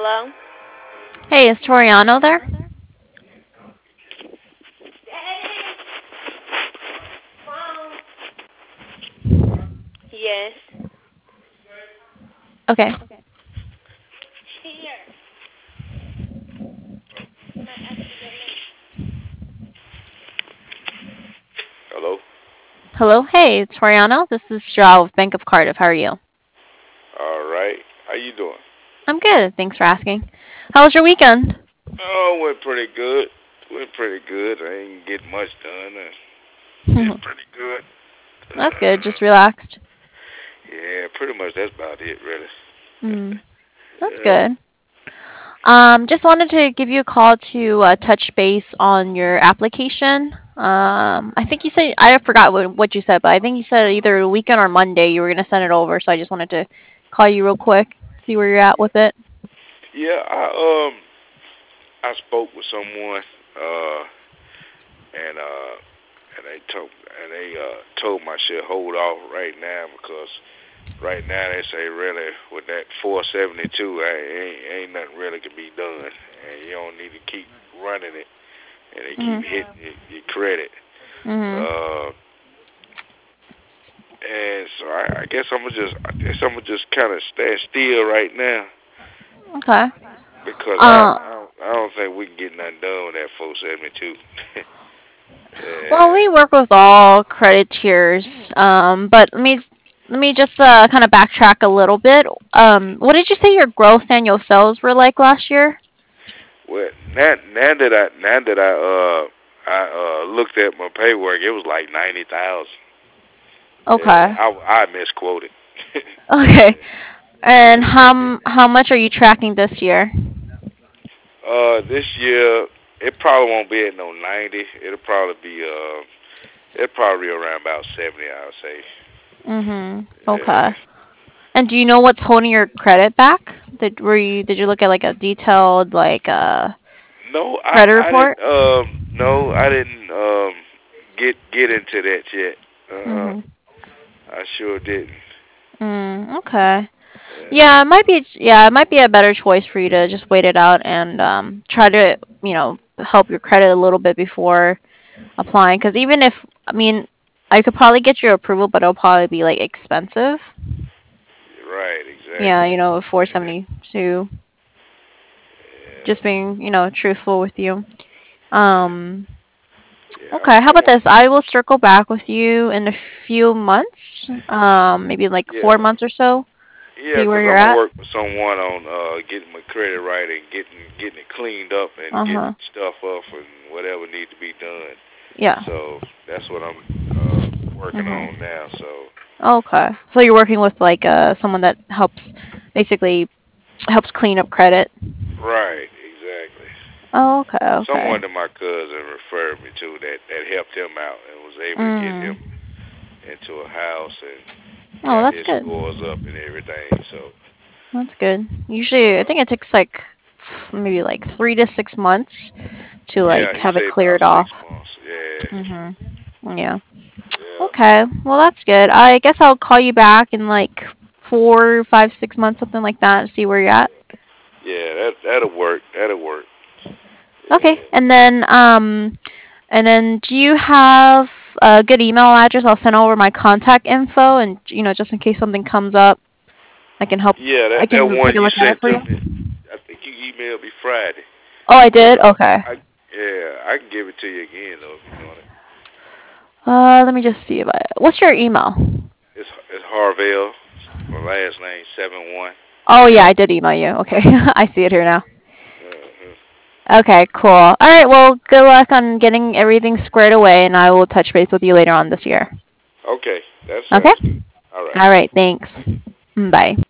Hello? Hey, is Toriano there? Yes. Okay. Here. Hello. Hello. Hey, Toriano. This is Joao with Bank of Cardiff. How are you? All right. How you doing? I'm good. Thanks for asking. How was your weekend? Oh, went pretty good. Went pretty good. I ain't get much done. I did pretty good. That's good. Just relaxed. Yeah, pretty much that's about it, really. Mm, that's Yeah. good. Just wanted to give you a call to touch base on your application. I think you said I forgot what you said, but I think you said either weekend or Monday you were gonna send it over. So I just wanted to call you real quick, see where you're at with it. Yeah. I spoke with someone, and they told my shit hold off right now because right now they say really with that 472 ain't nothing really can be done, and you don't need to keep running it, and they keep Mhm. hitting your credit. Mhm. Uh, and so I guess I'm gonna just kind of stand still right now Okay. because Uh, I don't think we can get nothing done with that 472. well, Yeah. we work with all credit tiers, but let me just kind of backtrack a little bit. What did you say your gross annual sales were like last year? Well, now that I looked at my paperwork, it was like 90,000. Yeah, Okay. I misquoted. Okay. And Yeah. how much are you tracking this year? This year it probably won't be at no 90. It'll probably be around about 70, I would say. Mhm. Okay. Yeah. And do you know what's holding your credit back? Did you look at like a detailed No, credit I didn't. report? No, I didn't. Get into that yet. Uh, Mhm. I sure didn't. Okay. Uh, Yeah, it might be a better choice for you to just wait it out and try to, help your credit a little bit before applying. Because even if, I mean, I could probably get your approval, but it'll probably be like expensive. right, Yeah, exactly. 472. Yeah, Just being, truthful with you. Um, yeah. okay, how I about want. this? I will circle back with you in a few months, maybe like Yeah, 4 months or so. yeah. See where Cause you're I'm gonna at. work with someone on getting my credit right and getting it cleaned up and Uh getting huh. stuff off and whatever needs to be done. Yeah. So that's what I'm working Mhm. on now. So Okay. So you're working with like someone that helps basically helps clean up credit. right, exactly. Oh, okay, okay. Someone that my cousin referred me to that helped him out and was able to get him Mm. into a house and Oh, got that's his good. scores up and everything. So, That's good. Usually, I uh, think it takes like maybe like 3 to 6 months to yeah, like he have it said about cleared 6 off. months. Yeah, Mhm. Yeah. yeah. Okay. Well, that's good. I guess I'll call you back in like 4, 5, 6 months, something like that, and see where you're at. Yeah, that'll work. That'll work. Okay. Yeah. And then do you have a good email address? I'll send over my contact info, and just in case something comes up, I can help. Yeah, I that can take one a you look at it sent for to you. me. I think you emailed me Friday, Oh, I but did. Okay. I can give it to you again though if you want it. Let me just see if I. What's your email? It's Harvell. My last name 71. Oh yeah, I did email you. Okay, I see it here now. Uh-huh. Okay, cool. All right. Well, good luck on getting everything squared away, and I will touch base with you later on this year. Okay, that Okay. sounds good. All right. All right. Thanks. Bye.